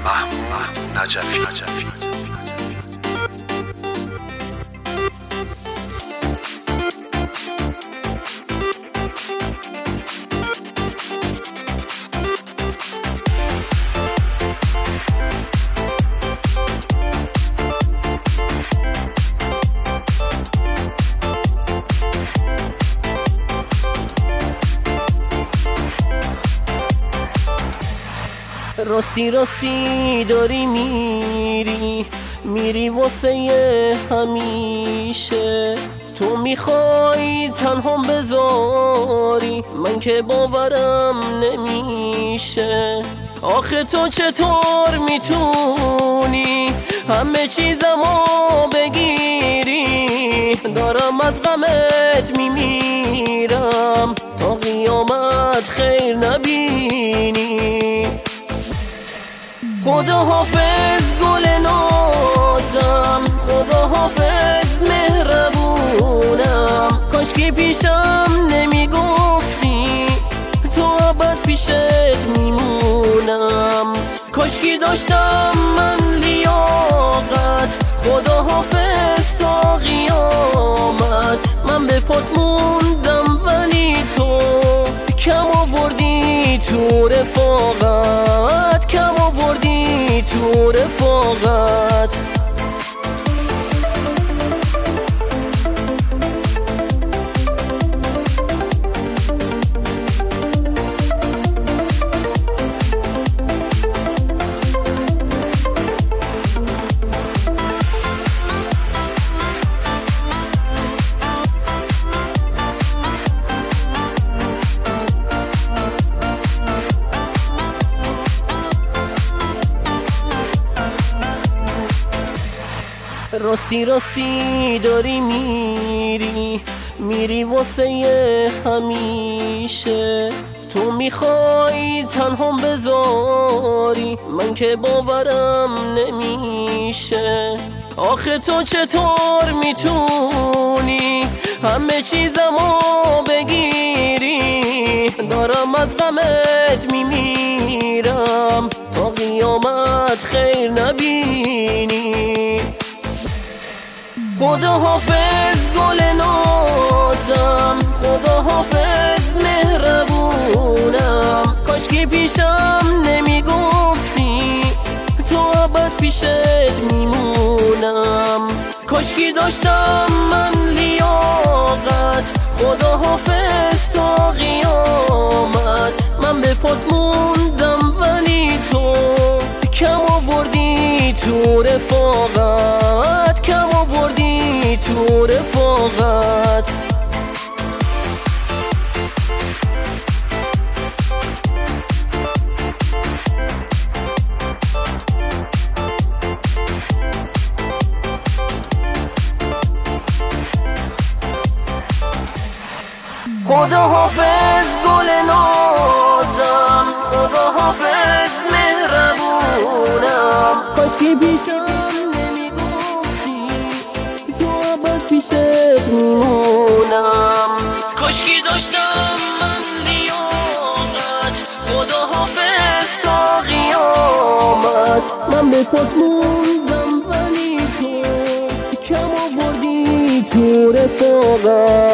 محمود نجفی. راستی راستی داری میری واسه همیشه، تو میخوای تنها بذاری من که باورم نمیشه. آخه تو چطور میتونی همه چیزمو بگیری؟ دارم از غمت میمیرم تا قیامت خیر نبینی. خدا حافظ گل نازم، خدا حافظ مهربونم، کاشکی پیشم نمیگفتی تو ابد پیشت میمونم. کاشکی داشتم من لیاقت، خدا حافظ تا قیامت. من به پات موندم ولی تو کم آوردی تو رفاقت، کم آوردی تو رفاقت. راستی راستی داری میری واسه همیشه، تو میخوای تنها بذاری من که باورم نمیشه. آخه تو چطور میتونی همه چیزمو بگیری؟ دارم از غمت میمیرم تا قیامت خیر نبینی. خدا حافظ گل نازم، خدا حافظ مهربونم، کاشکی پیشم نمیگفتی تو ابد پیشت میمونم. کاشکی داشتم من لیاقت، خدا حافظ تا قیامت. من به پات موندم ولی تو کم آوردی تو رفاقت، کم آوردی تو رفاقت. خدا حافظ گل نازم، خدا حافظ مهربونم، کاشکی پیشم نمیگفتی تو ابد پیشت میمونم. کاشکی داشتم من لیاقت، خدا حافظ تا قیامت. من به پات موندم ولی تو کم آوردی تو رفاقت.